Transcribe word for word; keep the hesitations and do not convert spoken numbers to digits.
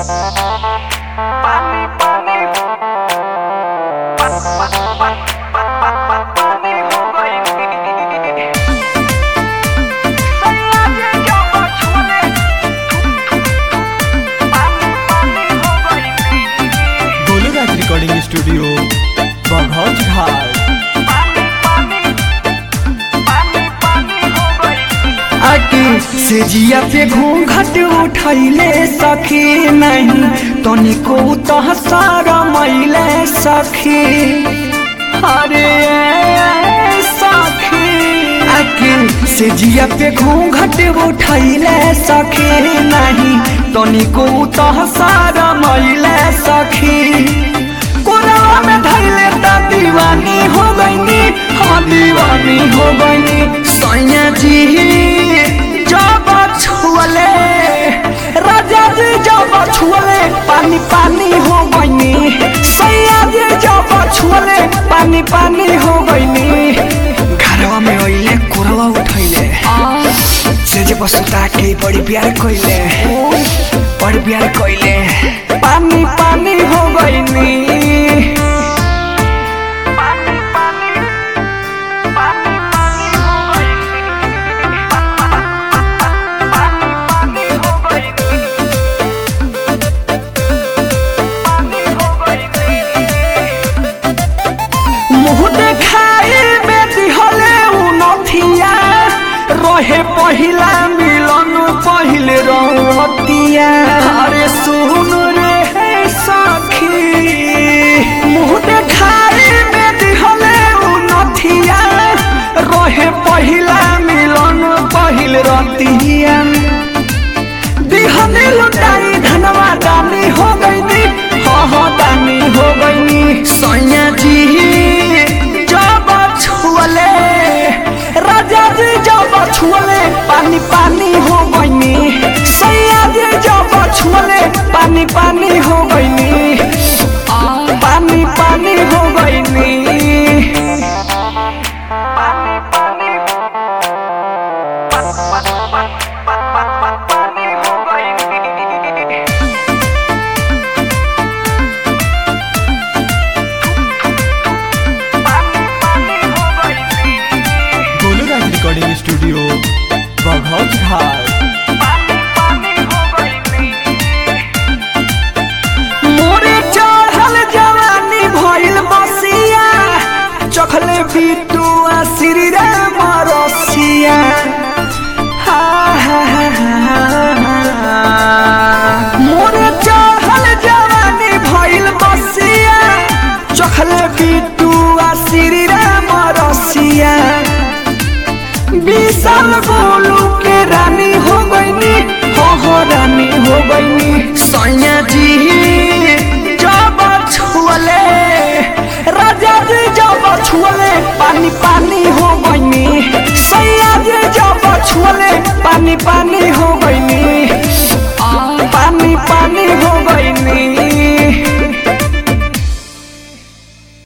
Recording studio बघौच घाट। आके से जिया पे घूंघट उठैले सखी नहीं तनिको तह सारा मैले सखी। अरे सखी आके से जिया पे घूंघट उठैले सखी नहीं तनिको तह सारा मैले सखी। कोरावा में धैले ता दीवानी हो गईनी, हाँ दीवानी हो गईनी। सैया जी जब छुअले राजा जी जब छुअले पानी पानी हो गईनी। सैया जी जब छुअले पानी पानी हो गईनी। घरवा में ओइले कोरावा उठैले से जे बसुता के बड़ी प्यार कइले बड़ी प्यार कइले पानी पानी हो गईनी। रहे पहिला मिलन पहिले रतिया। अरे सुन रे सखी मुँह देखाई में दिहले नथिया। रहे पहिला मिलन पहिले रतिया। दिहने लुटाई धनवा दानी हो गईनी, हाँ हाँ दानी हो गईनी। सैया जी जब छुअले राजा जी जब छुअले पानी पानी हो गईनी। सैया जी जब छुअले पानी पानी हो गईनी, पानी पानी हो गईनी। रिकॉर्डिंग स्टूडियो बघौच घाट। मोरे चढ़ल जवानी भइल बसिया चखले बिटुआ श्री राम रसिया। मोरे चढ़ल जवानी भइल बसिया चखले बिटुआ श्री राम रसिया। विशाल बोलू के रानी हो गईनी, हो हो रानी हो गईनी। सैया जी जब छुअले राजा जी जब छुअले पानी पानी हो गईनी। सैया जी जब छुअले पानी पानी हो गईनी।